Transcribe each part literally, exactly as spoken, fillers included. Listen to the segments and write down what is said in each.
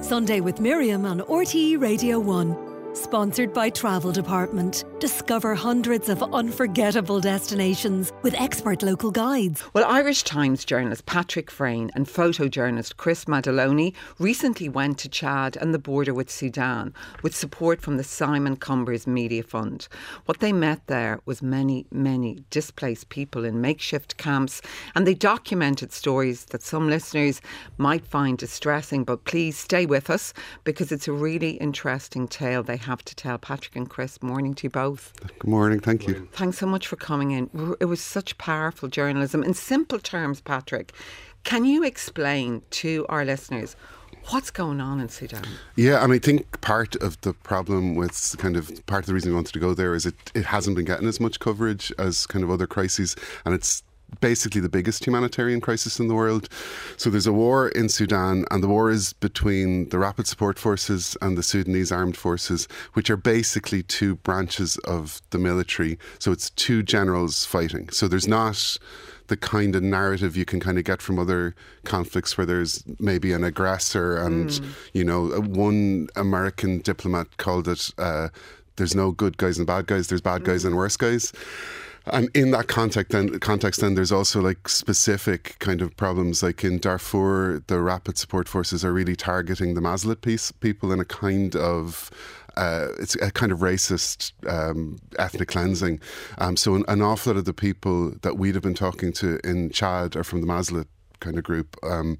Sunday with Miriam on R T E Radio one. Sponsored by Travel Department. Discover hundreds of unforgettable destinations with expert local guides. Well, Irish Times journalist Patrick Freyne and photojournalist Chris Madaloni recently went to Chad and the border with Sudan with support from the Simon Cumbers Media Fund. What they met there was many, many displaced people in makeshift camps, and they documented stories that some listeners might find distressing, but please stay with us because it's a really interesting tale they have to tell. Patrick and Chris, morning to you both. Good morning, thank you. Thanks so much for coming in. It was such powerful journalism. In simple terms, Patrick, can you explain to our listeners what's going on in Sudan? Yeah, and I think part of the problem with kind of part of the reason we wanted to go there is it, it hasn't been getting as much coverage as kind of other crises, and it's basically the biggest humanitarian crisis in the world. So there's a war in Sudan, and the war is between the Rapid Support Forces and the Sudanese Armed Forces, which are basically two branches of the military. So it's two generals fighting. So there's not the kind of narrative you can kind of get from other conflicts where there's maybe an aggressor and, mm. you know, one American diplomat called it, uh, there's no good guys and bad guys, there's bad guys mm. and worse guys. And in that context then, context, then there's also like specific kind of problems. Like in Darfur, the Rapid Support Forces are really targeting the Mazlit piece, people in a kind of uh, it's a kind of racist um, ethnic cleansing. Um, so an, an awful lot of the people that we'd have been talking to in Chad are from the Mazlit kind of group. Um,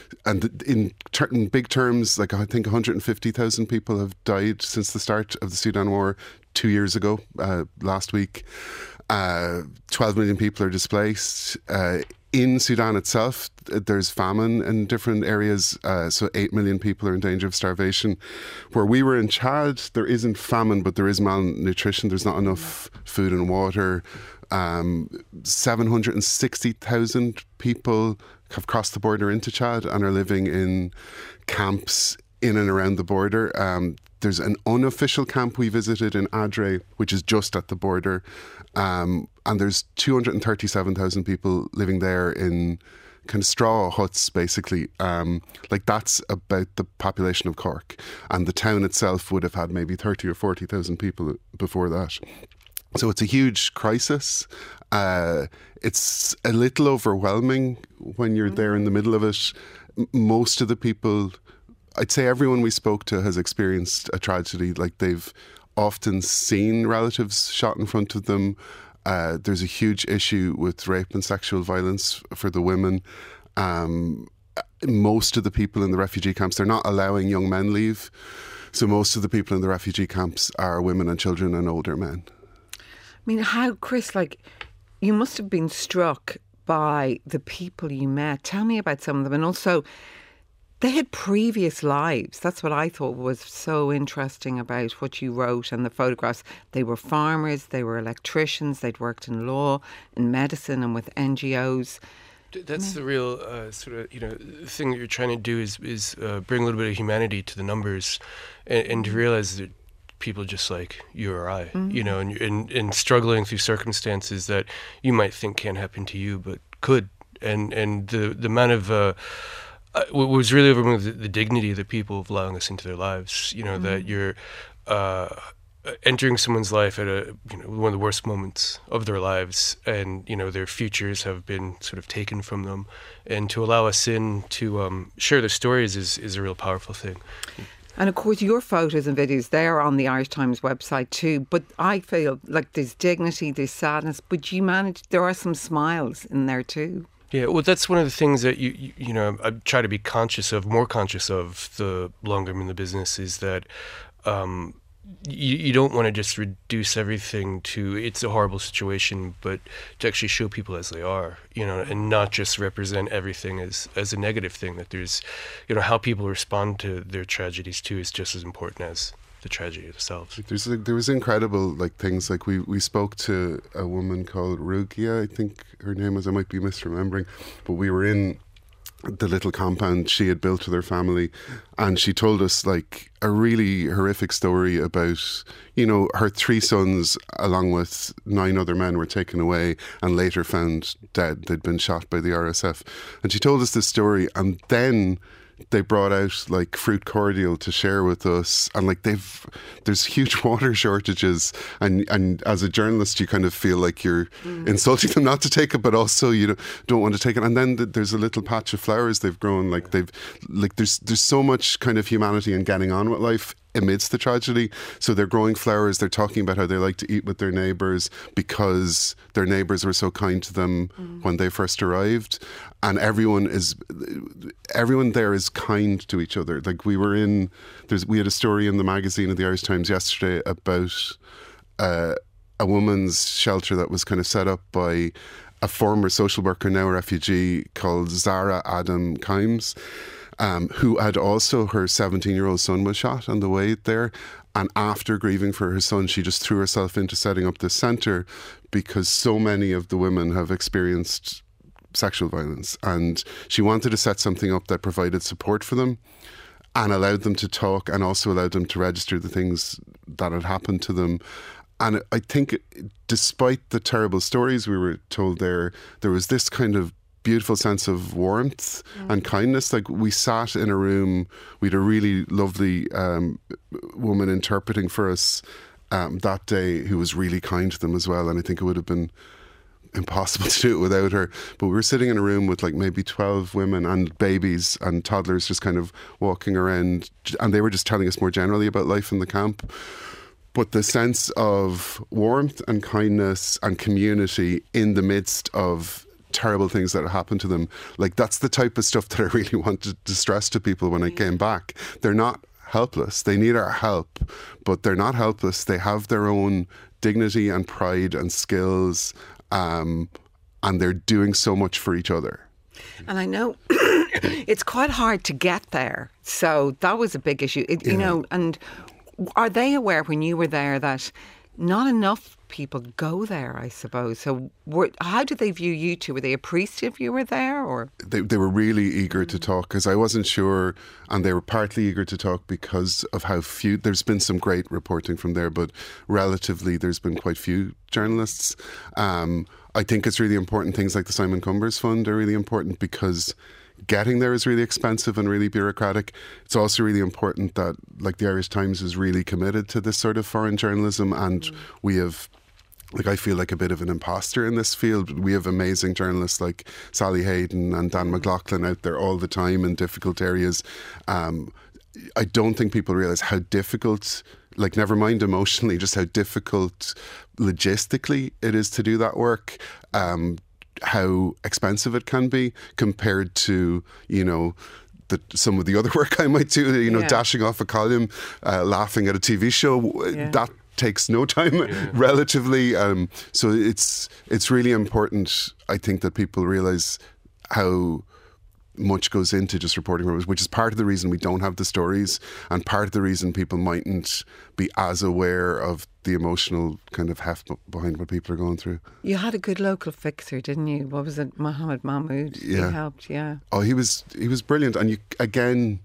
and in, ter- in big terms, like I think one hundred fifty thousand people have died since the start of the Sudan war two years ago, uh, last week. Uh, twelve million people are displaced. Uh, in Sudan itself, there's famine in different areas, uh, so eight million people are in danger of starvation. Where we were in Chad, there isn't famine, but there is malnutrition. There's not enough food and water. Um, seven hundred sixty thousand people have crossed the border into Chad and are living in camps in and around the border. Um, there's an unofficial camp we visited in Adre, which is just at the border. Um, and there's two hundred thirty-seven thousand people living there in kind of straw huts, basically. Um, like that's about the population of Cork. And the town itself would have had maybe thirty or forty thousand people before that. So it's a huge crisis. Uh, it's a little overwhelming when you're there in the middle of it. Most of the people, I'd say everyone we spoke to has experienced a tragedy. Like they've often seen relatives shot in front of them. Uh, there's a huge issue with rape and sexual violence for the women. Um, most of the people in the refugee camps, they're not allowing young men leave. So most of the people in the refugee camps are women and children and older men. I mean, how, Chris, like, you must have been struck by the people you met. Tell me about some of them. And also, they had previous lives. That's what I thought was so interesting about what you wrote and the photographs. They were farmers, they were electricians, they'd worked in law, in medicine and with N G Os. That's the real uh, sort of, you know, thing that you're trying to do is is uh, bring a little bit of humanity to the numbers and, and to realize that people just like you or I, mm-hmm. you know, and, and and struggling through circumstances that you might think can't happen to you, but could. And and the, the amount of... Uh, Uh, what was really overwhelming the, the dignity of the people of allowing us into their lives. You know, mm-hmm. that you're uh, entering someone's life at a you know one of the worst moments of their lives, and you know their futures have been sort of taken from them, and to allow us in to um, share their stories is is a real powerful thing. And of course, your photos and videos, they're on the Irish Times website too. But I feel like there's dignity, there's sadness, but you manage. There are some smiles in there too. Yeah, well, that's one of the things that you, you you know I try to be conscious of, more conscious of the longer I'm in the business, is that um, you, you don't want to just reduce everything to it's a horrible situation, but to actually show people as they are, you know, and not just represent everything as, as a negative thing. That there's, you know, how people respond to their tragedies too is just as important as the tragedy themselves. There's like, there was incredible like things like we, we spoke to a woman called Rugia, I think her name was, I might be misremembering, but we were in the little compound she had built with her family, and she told us like a really horrific story about, you know, her three sons along with nine other men were taken away and later found dead. They'd been shot by the R S F, and she told us this story, and then they brought out like fruit cordial to share with us, and like they've there's huge water shortages, and and as a journalist you kind of feel like you're mm. insulting them not to take it, but also you don't, don't want to take it. And then th- there's a little patch of flowers they've grown, like they've like there's there's so much kind of humanity in getting on with life amidst the tragedy. So they're growing flowers, they're talking about how they like to eat with their neighbours because their neighbours were so kind to them mm. when they first arrived, and everyone is everyone there is kind to each other. Like we were in there's we had a story in the magazine of the Irish Times yesterday about uh, a woman's shelter that was kind of set up by a former social worker, now a refugee, called Zara Adam Kimes, Um, who had also, her seventeen-year-old son was shot on the way there. And after grieving for her son, she just threw herself into setting up this centre because so many of the women have experienced sexual violence. And she wanted to set something up that provided support for them and allowed them to talk, and also allowed them to register the things that had happened to them. And I think despite the terrible stories we were told there, there was this kind of beautiful sense of warmth mm. and kindness. Like we sat in a room, we had a really lovely um, woman interpreting for us um, that day who was really kind to them as well. And I think it would have been impossible to do it without her. But we were sitting in a room with like maybe twelve women and babies and toddlers just kind of walking around, and they were just telling us more generally about life in the camp. But the sense of warmth and kindness and community in the midst of terrible things that happened to them, like that's the type of stuff that I really wanted to stress to people when I came back. They're not helpless. They need our help, but they're not helpless. They have their own dignity and pride and skills, um, and they're doing so much for each other. And I know it's quite hard to get there. So that was a big issue. It, you yeah. know, and are they aware when you were there that not enough people go there, I suppose? So were, how did they view you two? Were they appreciative you were there, or? They, they were really eager to talk, because I wasn't sure, and they were partly eager to talk because of how few, there's been some great reporting from there, but relatively there's been quite few journalists. Um, I think it's really important. Things like the Simon Cumbers Fund are really important because getting there is really expensive and really bureaucratic. It's also really important that, like, the Irish Times is really committed to this sort of foreign journalism, and mm. we have, like, I feel like a bit of an imposter in this field. We have amazing journalists like Sally Hayden and Dan McLaughlin out there all the time in difficult areas. Um, I don't think people realise how difficult, like, never mind emotionally, just how difficult logistically it is to do that work. Um, how expensive it can be compared to, you know, the, some of the other work I might do, you know, yeah. dashing off a column, uh, laughing at a T V show. Yeah. That takes no time, yeah. relatively. Um, so it's it's really important, I think, that people realise how much goes into just reporting, which is part of the reason we don't have the stories, and part of the reason people mightn't be as aware of the emotional kind of heft behind what people are going through. You had a good local fixer, didn't you? What was it, Mohammed Mahmood? Yeah. He helped, yeah. Oh, he was he was brilliant. And you again,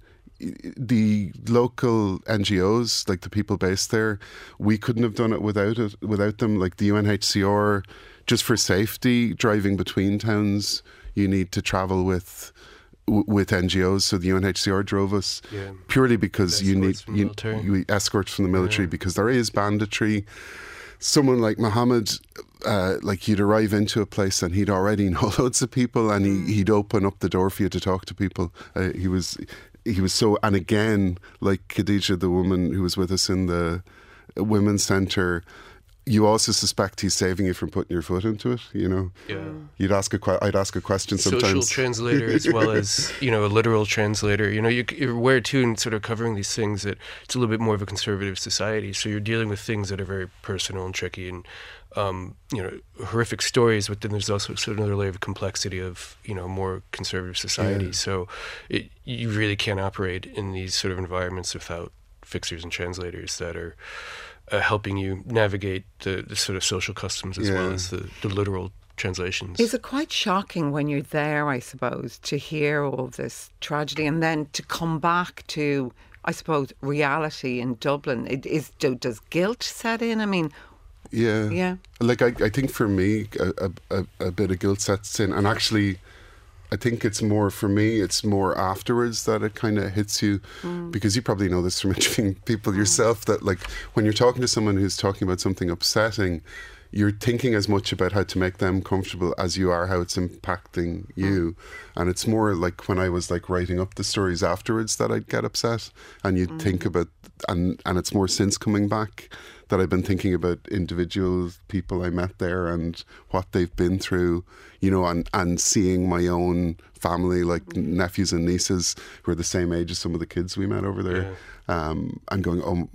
the local N G Os, like the people based there, we couldn't have done it without it without them. Like the U N H C R, just for safety, driving between towns, you need to travel with with N G Os, so the U N H C R drove us yeah. purely because you need you, you escorts from the military, yeah. because there is banditry. Someone like Mohammed, uh, like you'd arrive into a place and he'd already know loads of people, and he, he'd open up the door for you to talk to people. Uh, he was he was so, and again, like Khadija, the woman who was with us in the women's centre, you also suspect he's saving you from putting your foot into it, you know? Yeah. You'd ask a que- I'd ask a question sometimes. Social translator as well as, you know, a literal translator. You know, you, you're aware too in sort of covering these things that it's a little bit more of a conservative society. So you're dealing with things that are very personal and tricky and, um, you know, horrific stories, but then there's also sort of another layer of complexity of, you know, more conservative society. Yeah. So it, you really can't operate in these sort of environments without fixers and translators that are Uh, helping you navigate the, the sort of social customs as yeah. well as the, the literal translations. Is it quite shocking when you're there, I suppose, to hear all this tragedy and then to come back to, I suppose, reality in Dublin? It is, do, does guilt set in? I mean, yeah. yeah. Like, I, I think for me, a, a, a bit of guilt sets in. And actually, I think it's more, for me, it's more afterwards that it kind of hits you, mm. because you probably know this from interviewing people mm. yourself, that like when you're talking to someone who's talking about something upsetting, you're thinking as much about how to make them comfortable as you are how it's impacting you. Mm. And it's more like when I was like writing up the stories afterwards that I'd get upset, and you'd mm. think about, and, and it's more since coming back that I've been thinking about individual people I met there and what they've been through, you know, and, and seeing my own family, like mm. nephews and nieces who are the same age as some of the kids we met over there, yeah. um, and going, oh,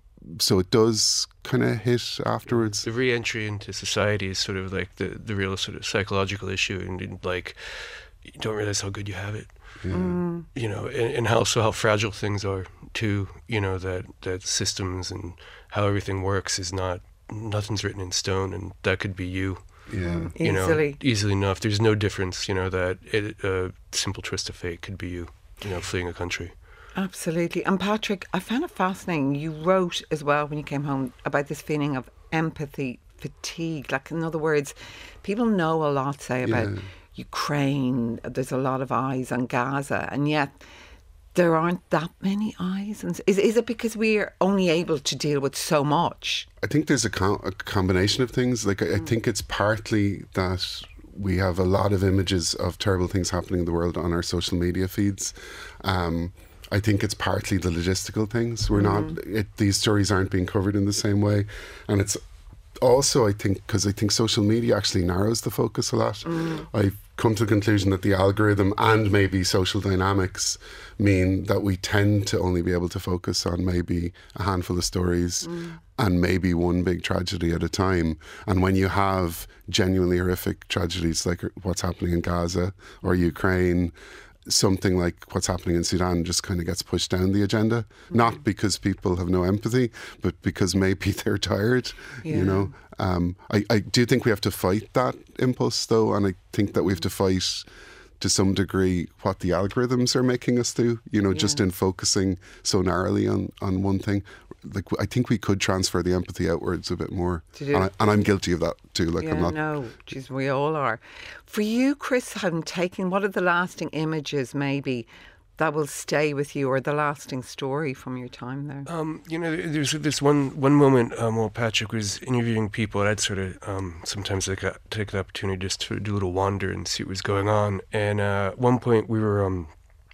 so it does kind of hit afterwards. The re-entry into society is sort of like the, the real sort of psychological issue, and, and like you don't realize how good you have it. Yeah. Mm. You know, and, and how so how fragile things are too. You know, that that systems and how everything works is not, nothing's written in stone, and that could be you. Yeah, you easily. know, easily enough. There's no difference. You know, that it, a simple twist of fate could be you. You know, fleeing a country. Absolutely. And Patrick, I found it fascinating. You wrote as well when you came home about this feeling of empathy fatigue. Like, in other words, people know a lot, say, about yeah. Ukraine. There's a lot of eyes on Gaza, and yet there aren't that many eyes. And is is it because we're only able to deal with so much? I think there's a, com- a combination of things. Like, I, mm. I think it's partly that we have a lot of images of terrible things happening in the world on our social media feeds. Um, I think it's partly the logistical things. We're mm. not, it, these stories aren't being covered in the same way. And it's also, I think, because I think social media actually narrows the focus a lot. Mm. I've come to the conclusion that the algorithm and maybe social dynamics mean that we tend to only be able to focus on maybe a handful of stories mm. and maybe one big tragedy at a time. And when you have genuinely horrific tragedies like what's happening in Gaza or Ukraine, something like what's happening in Sudan just kind of gets pushed down the agenda, mm. not because people have no empathy, but because maybe they're tired, yeah. you know. Um, I, I do think we have to fight that impulse, though, and I think that we have to fight to some degree what the algorithms are making us do, you know, yeah. just in focusing so narrowly on, on one thing. Like, I think we could transfer the empathy outwards a bit more. And, I, and I'm guilty of that too. Like, yeah, I'm not. No, geez, we all are. For you, Chris, having taken, what are the lasting images maybe that will stay with you, or the lasting story from your time there? Um, you know, there's this one one moment um, while Patrick was interviewing people, and I'd sort of um, sometimes like, uh, take the opportunity just to do a little wander and see what was going on. And uh, at one point we were, um,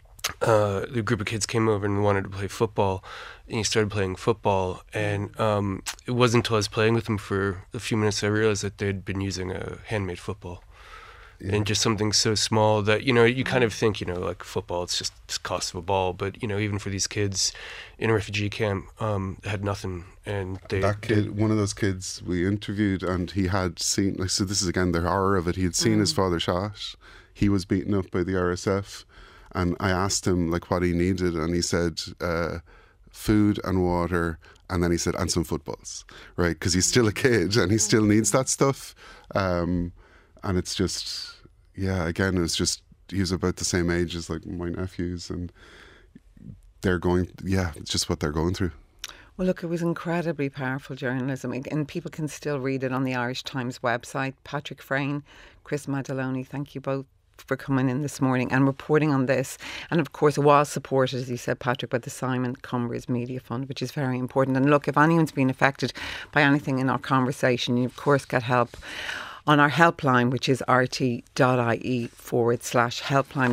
uh, the group of kids came over and wanted to play football, and he started playing football. And um, it wasn't until I was playing with them for a few minutes I realized that they'd been using a handmade football. Yeah. And just something so small that, you know, you kind of think, you know, like football, it's just the cost of a ball. But, you know, even for these kids in a refugee camp, um, had nothing. And they, that kid, one of those kids we interviewed, and he had seen, like, so this is again the horror of it. He had seen mm. his father shot. He was beaten up by the R S F. And I asked him, like, what he needed. And he said, uh, food and water. And then he said, and some footballs, right? Because he's still a kid and he still needs that stuff. Um, and it's just... Yeah, again, it's just, he was about the same age as like my nephews, and they're going, yeah, it's just what they're going through. Well, look, it was incredibly powerful journalism, and people can still read it on the Irish Times website. Patrick Freyne, Chris Madaloni, thank you both for coming in this morning and reporting on this. And of course, it was supported, as you said, Patrick, by the Simon Cumbers Media Fund, which is very important. And look, if anyone's been affected by anything in our conversation, you of course get help on our helpline, which is rt.ie forward slash helpline.